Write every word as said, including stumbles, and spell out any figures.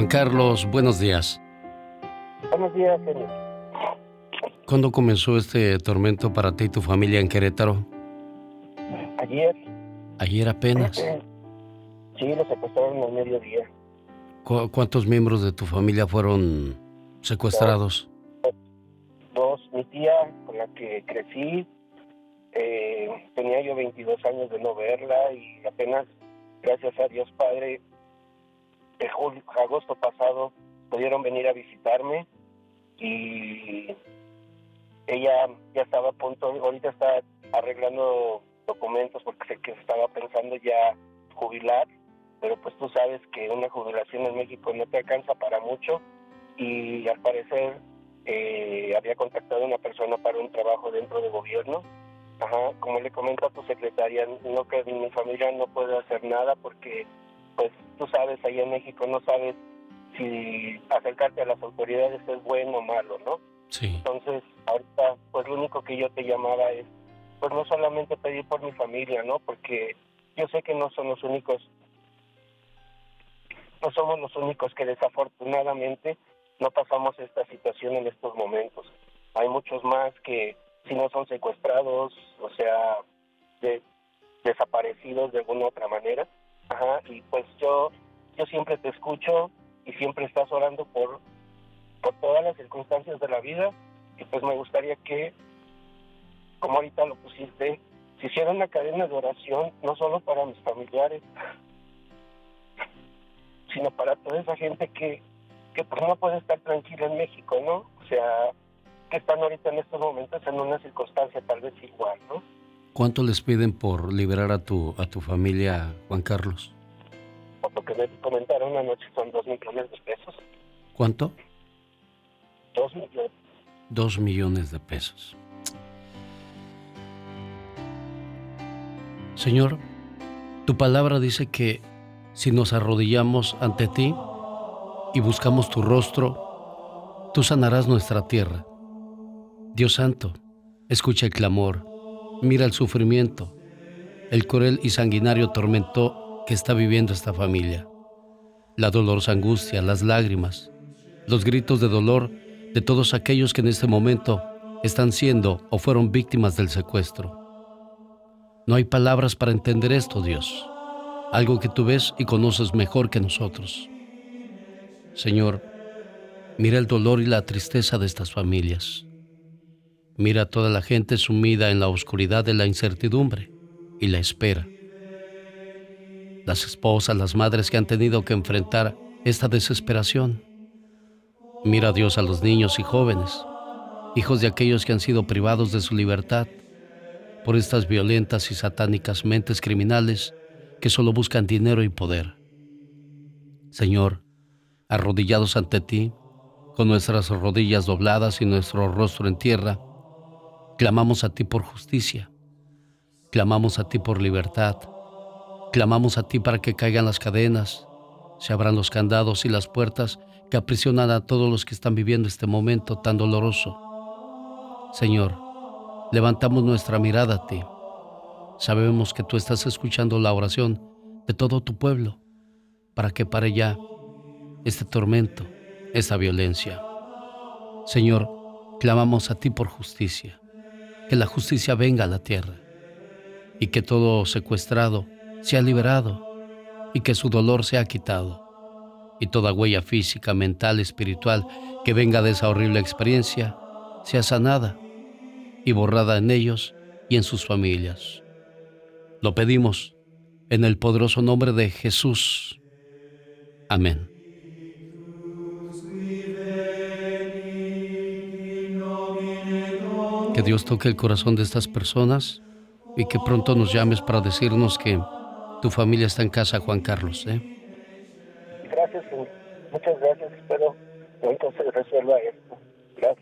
Juan Carlos, buenos días. Buenos días, señor. ¿Cuándo comenzó este tormento para ti y tu familia en Querétaro? Ayer. Ayer apenas. Sí, lo secuestraron al mediodía. ¿Cu- ¿Cuántos miembros de tu familia fueron secuestrados? Dos. Dos. Mi tía, con la que crecí, eh, tenía yo veintidós años de no verla y apenas, gracias a Dios Padre, en julio, agosto pasado pudieron venir a visitarme y ella ya estaba a punto, ahorita está arreglando documentos porque sé que estaba pensando ya jubilar, pero pues tú sabes que una jubilación en México no te alcanza para mucho y al parecer eh, había contactado a una persona para un trabajo dentro del gobierno. Ajá, como le comento a tu secretaria, no que mi familia no puede hacer nada porque pues tú sabes, ahí en México no sabes si acercarte a las autoridades es bueno o malo, ¿no? Sí. Entonces, ahorita, pues lo único que yo te llamaba es, pues no solamente pedir por mi familia, ¿no? Porque yo sé que no son los únicos, no somos los únicos que desafortunadamente no pasamos esta situación en estos momentos. Hay muchos más que si no son secuestrados, o sea, de, desaparecidos de alguna otra manera. Ajá, y pues yo, yo siempre te escucho y siempre estás orando por por todas las circunstancias de la vida y pues me gustaría que, como ahorita lo pusiste, se hiciera una cadena de oración no solo para mis familiares, sino para toda esa gente que, que pues no puede estar tranquila en México, ¿no? O sea, que están ahorita en estos momentos en una circunstancia tal vez igual, ¿no? ¿Cuánto les piden por liberar a tu, a tu familia, Juan Carlos? Por lo que me comentaron anoche son dos millones de pesos. ¿Cuánto? Dos millones. Dos millones de pesos. Señor, tu palabra dice que si nos arrodillamos ante ti y buscamos tu rostro, tú sanarás nuestra tierra. Dios santo, escucha el clamor, mira el sufrimiento, el cruel y sanguinario tormento que está viviendo esta familia. La dolorosa angustia, las lágrimas, los gritos de dolor de todos aquellos que en este momento están siendo o fueron víctimas del secuestro. No hay palabras para entender esto, Dios, algo que tú ves y conoces mejor que nosotros. Señor, mira el dolor y la tristeza de estas familias. Mira a toda la gente sumida en la oscuridad de la incertidumbre y la espera. Las esposas, las madres que han tenido que enfrentar esta desesperación. Mira, Dios, a los niños y jóvenes, hijos de aquellos que han sido privados de su libertad por estas violentas y satánicas mentes criminales que solo buscan dinero y poder. Señor, arrodillados ante ti, con nuestras rodillas dobladas y nuestro rostro en tierra, clamamos a ti por justicia, clamamos a ti por libertad, clamamos a ti para que caigan las cadenas, se abran los candados y las puertas que aprisionan a todos los que están viviendo este momento tan doloroso. Señor, levantamos nuestra mirada a ti. Sabemos que tú estás escuchando la oración de todo tu pueblo para que pare ya este tormento, esta violencia. Señor, clamamos a ti por justicia, que la justicia venga a la tierra y que todo secuestrado sea liberado y que su dolor sea quitado y toda huella física, mental, espiritual que venga de esa horrible experiencia sea sanada y borrada en ellos y en sus familias. Lo pedimos en el poderoso nombre de Jesús. Amén. Que Dios toque el corazón de estas personas y que pronto nos llames para decirnos que tu familia está en casa, Juan Carlos, ¿eh? Gracias, señor. Muchas gracias. Espero que entonces resuelva esto. Gracias.